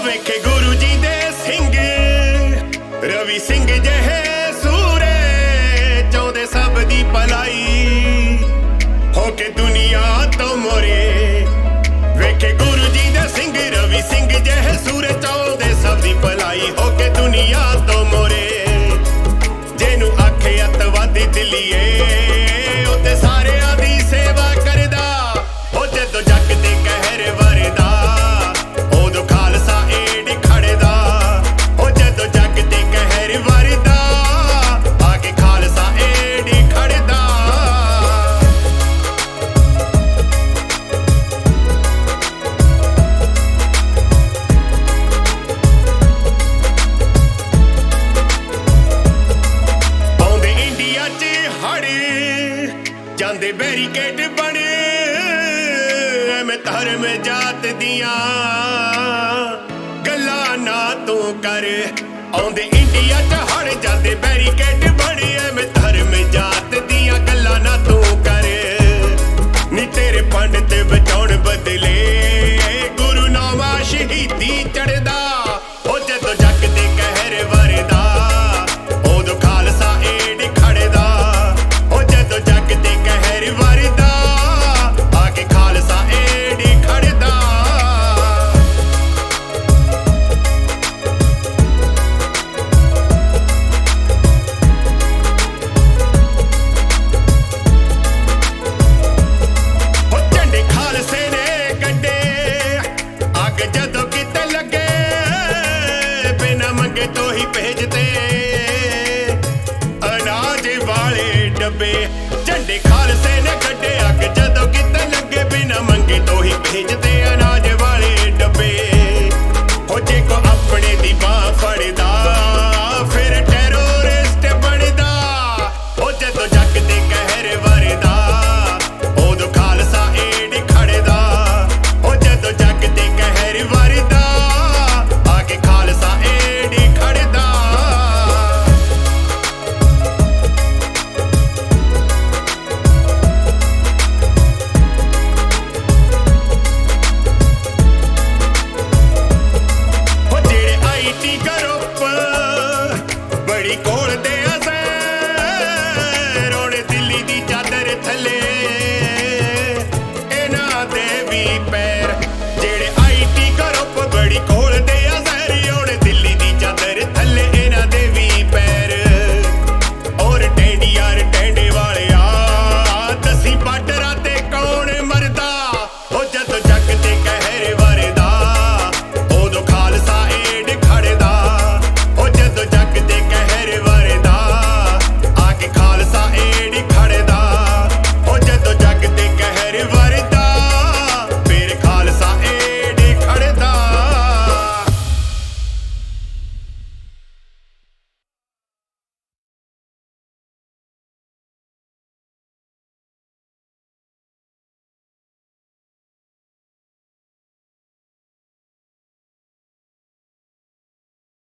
ਵੇਖੇ ਗੁਰੂ ਜੀ ਦੇ ਸਿੰਘ ਰਵੀ ਸਿੰਘ ਜਿਹੇ ਸੂਰੇ ਚਾਹੁੰਦੇ ਸਭ ਦੀ ਭਲਾਈ ਹੋ ਕੇ ਦੁਨੀਆ ਤੋਂ ਮੋਰੇ। ਵੇਖੇ ਗੁਰੂ ਜੀ ਦੇ ਸਿੰਘ ਰਵੀ ਸਿੰਘ ਜਿਹੇ ਸੂਰੇ ਚਾਹੁੰਦੇ ਸਭ ਦੀ ਭਲਾਈ ਹੋ ਕੇ ਦੁਨੀਆ ਤੋਂ ਮੋਰੇ। ਜਿਹਨੂੰ ਆਖੇ ਅੱਤਵਾਦੀ ਦਿੱਲੀਏ ਉਹ ਤੇ ਸਾਰਿਆਂ ਦੀ ਸੇਵਾ ਕਰਦਾ ਹੋ। ਜਦੋਂ ਜੱਗ ਤੇ ਕਹਿਰ ਵਰਦਾ ਉਦੋਂ ਖਾਲਸਾ ਏਡ ਖੜਦਾ ਹੋ। ਜਦੋਂ ਜੱਗ ਤੇ ਕਹਿਰ ਵਰਦਾ ਆ ਕੇ ਖਾਲਸਾ ਏਡ ਖੜਦਾ। ਆਉਂਦੇ ਇੰਡੀਆ 'ਚ ਹੜ੍ਹ ਜਾਂਦੇ ਬੈਰੀਕੇਡ ਬਣੇ ਐਵੇਂ ਧਰਮ ਜਾਤ ਦੀਆਂ ਗੱਲਾਂ ਨਾ ਤੂੰ ਕਰ। ਆਉਂਦੇ ਇੰਡੀਆ 'ਚ ਹੜ੍ਹ ਜਾਂਦੇ ਬੈਰੀਕੇਡ ਬਣੇ ਐਵੇਂ ਧਰਮ ਜਾਤ ਦੀਆਂ ਗੱਲਾਂ ਨਾ ਤੂੰ ਕਰ। ਨੀ ਤੇਰੇ ਪੰਡਤ ਬਚਾਉਣ ਬਦਲੇ ਗੁਰੂ ਨਾਮਾ ਸ਼ਹੀਦੀ ਚੜਦਾ ਉਹ। ਜਦੋਂ ਜੱਗ ਤੇ ਕਹਿਰ ਵਰਦਾ ਉਦੋਂ ਖਾਲਸਾ ਏਡ ਖੜਦਾ ਉਹ। ਜਦੋਂ ਜੱਗ ਤੇ ਕਹਿਰ ਵਰਦਾ ਆ ਕੇ ਖਾਲਸਾ ਏਡ ਖੜਦਾ। ਉਹ ਝੰਡੇ ਖਾਲਸੇ ਨੇ ਗੱਡੇ ਅੱਗ ਜਦੋਂ ਕਿਤੇ ਲੱਗੇ ਬਿਨਾਂ ਮੰਗੇ ਤੋਂ ਹੀ ਭੇਜਦੇ ਅਨਾਜ ਵਾਲੇ ਡੱਬੇ। ਝੰਡੇ ਖਾਲਸੇ ਨੇ ਗੱਡੇ ਅੱਗ ਜਦੋਂ ਕਿਤੇ ਲੱਗੇ ਬਿਨਾਂ ਮੰਗੇ ਤੋਂ ਹੀ ਭੇਜਦੇ